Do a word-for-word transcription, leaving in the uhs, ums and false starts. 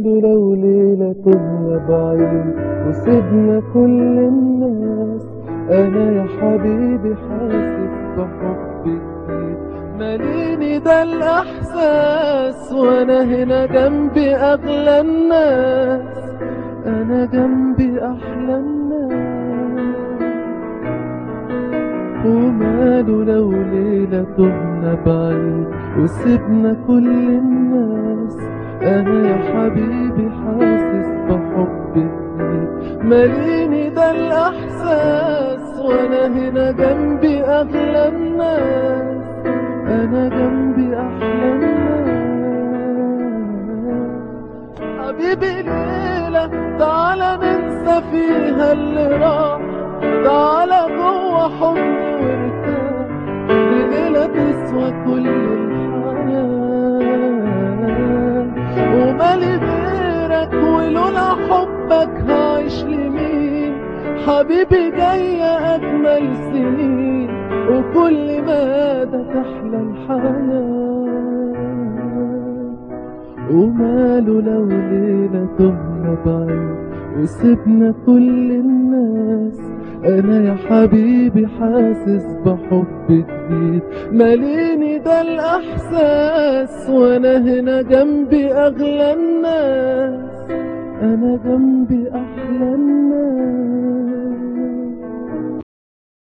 وماله لو ليلة تهنا بعيد وسيبنا كل الناس، انا يا حبيبي حاسس بحب جديد، ماليني ده الاحساس وانا هنا جنبي اغلى الناس، انا جنبي احلى الناس. وماله لو ليلة تهنا بعيد وسيبنا كل الناس، انا يا حبيبي حاسس بحب جديد، ماليني ده الاحساس وانا هنا جنبي اغلى الناس، انا جنبي احلى الناس. حبيبي ليلة تعالى ننسى فيها اللي راح، تعالى جوه حضني وارتاح، دي ليلة تسوى كل الحياة، ومالي غيرك ولولا حبك هعيش لمين، حبيبي جاية أجمل سنين وكل مدى تحلى الحياة. وماله لو ليلة تهنا بعيد وسيبنا كل الناس، انا يا حبيبي حاسس بحب جديد، ماليني ده الاحساس وانا هنا جنبي اغلى الناس، انا جنبي احلى الناس.